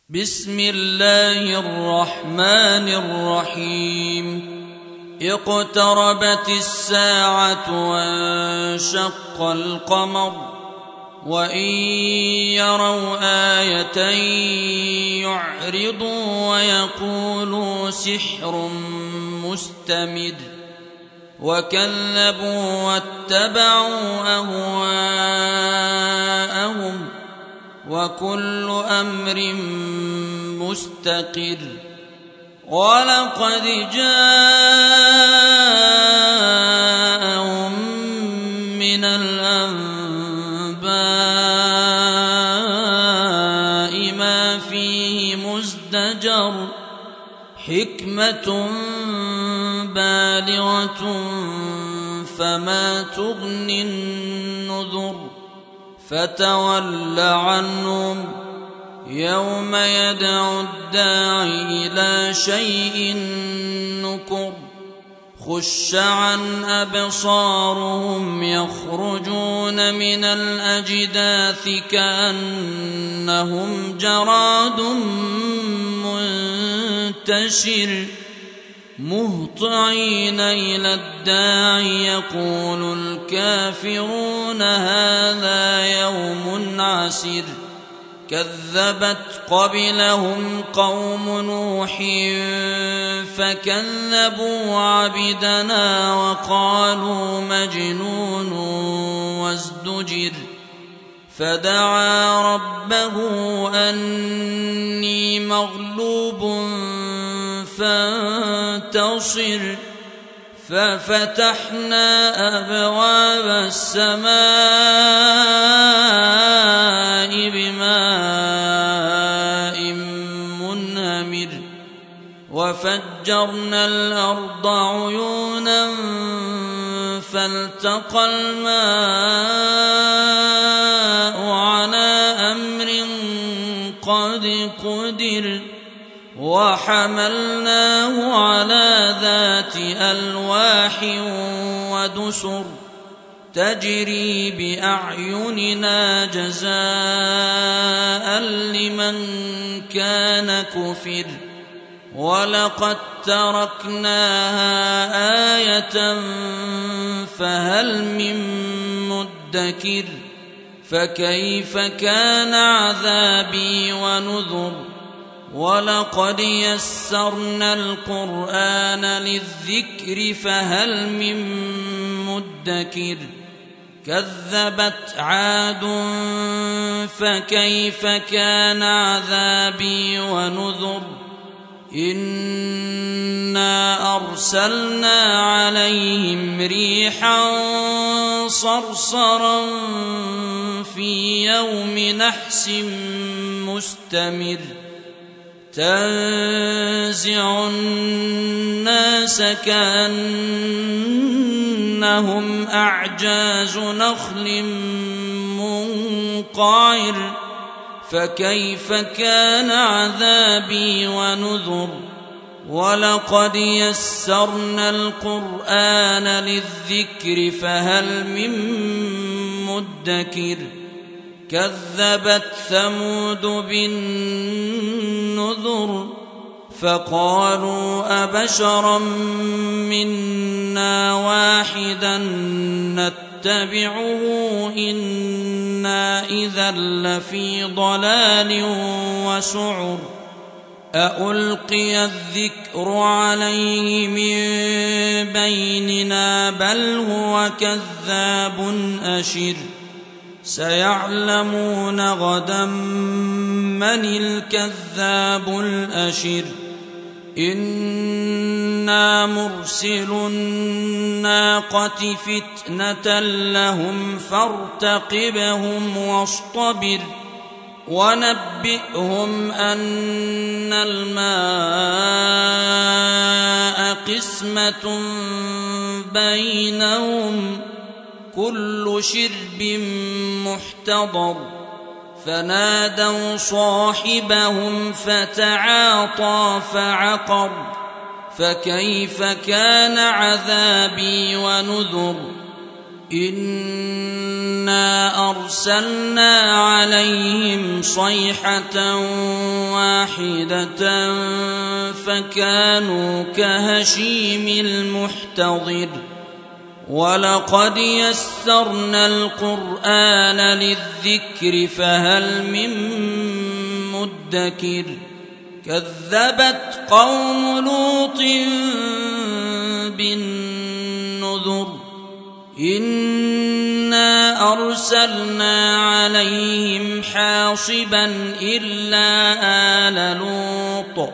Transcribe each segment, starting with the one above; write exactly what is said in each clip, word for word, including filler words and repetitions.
بسم الله الرحمن الرحيم اقتربت الساعة وانشق القمر وإن يروا آية يعرضوا ويقولوا سحر مستمر وكذبوا واتبعوا أهواءهم وكل أمر مستقر ولقد جاءهم من الأنباء ما فيه مزدجر حكمة بالغة فما تغني النذر فتول عنهم يوم يدعو الداعي إلى شيء نكر خش عن أبصارهم يخرجون من الأجداث كأنهم جراد منتشر مهطعين إلى الداعي يقول الكافرون هذا يوم عسر كذبت قبلهم قوم نوح فكذبوا عبدنا وقالوا مجنون وازدجر فدعا ربه أني مغلوب فانتصر ففتحنا أبواب السماء بماء منهمر وفجرنا الأرض عيونا فالتقى الماء على أمر قد قدر وحملناه على ذات ألواح ودسر تجري بأعيننا جزاء لمن كان كفر ولقد تركناها آية فهل من مدكر فكيف كان عذابي ونذر ولقد يسرنا القرآن للذكر فهل من مدكر كذبت عاد فكيف كان عذابي ونذر إنا أرسلنا عليهم ريحا صرصرا في يوم نحس مستمر تنزع الناس كأنهم أعجاز نخل منقعر فكيف كان عذابي ونذر ولقد يسرنا القرآن للذكر فهل من مدكر كذبت ثمود بالنذر فقالوا أبشرا منا واحدا نتبعه إنا إذا لفي ضلال وسعر أألقي الذكر عليه من بيننا بل هو كذاب أشر سيعلمون غدا من الكذاب الأشر إنا مرسل الناقة فتنة لهم فارتقبهم واصطبر ونبئهم أن الماء قسمة بينهم كل شرب محتضر فنادوا صاحبهم فتعاطى فعقر فكيف كان عذابي ونذر إنا أرسلنا عليهم صيحة واحدة فكانوا كهشيم المحتضر ولقد يسرنا القرآن للذكر فهل من مدكر كذبت قوم لوط بالنذر إنا أرسلنا عليهم حاصبا إلا آل لوط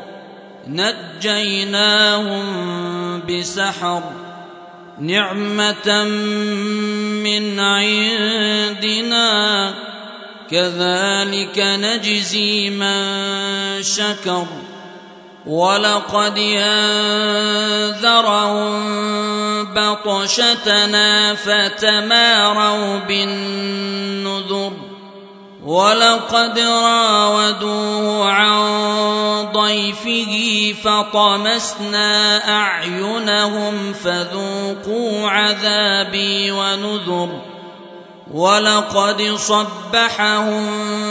نجيناهم بسحر نعمة من عندنا كذلك نجزي من شكر ولقد أنذرهم بطشتنا فتماروا بالنذر ولقد راودوه عن ضيفه فطمسنا أعينهم فذوقوا عذابي ونذر ولقد صبحهم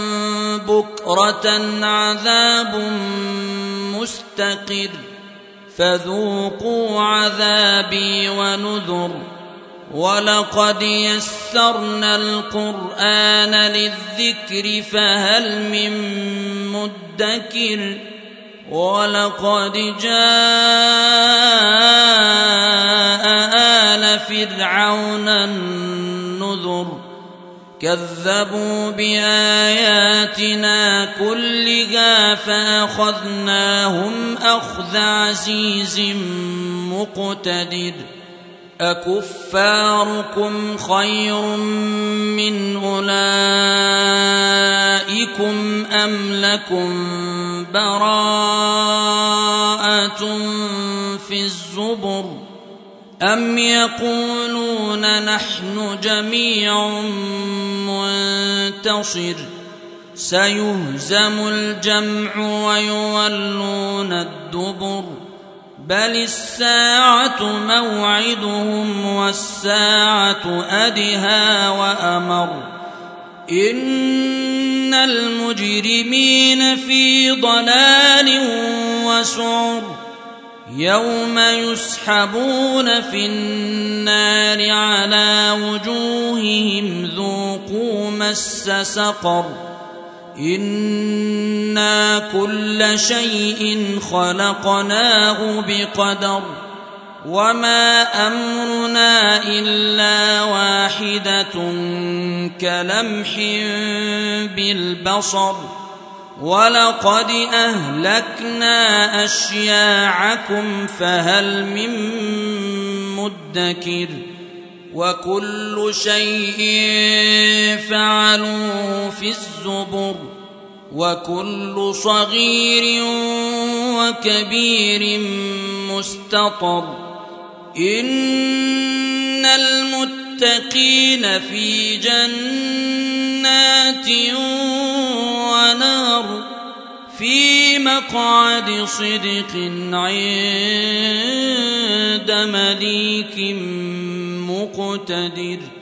بكرة عذاب مستقر فذوقوا عذابي ونذر ولقد يسرنا القرآن للذكر فهل من مدكر ولقد جاء آل فرعون النذر كذبوا بآياتنا كلها فأخذناهم أخذ عزيز مقتدر أكفاركم خير من أولئكم أم لكم براءة في الزبر أم يقولون نحن جميع منتصر سيهزم الجمع ويولون الدبر بل الساعة موعدهم والساعة أدهى وأمر إن المجرمين في ضلال وسعر يوم يسحبون في النار على وجوههم ذوقوا مس سقر إنا كل شيء خلقناه بقدر وما أمرنا إلا واحدة كلمح بالبصر ولقد أهلكنا أشياعكم فهل من مدكر وكل شيء فعلوه في الزبر وكل صغير وكبير مستطر إن المتقين في جنات ونار في مقعد صدق عند مليك مقتدر.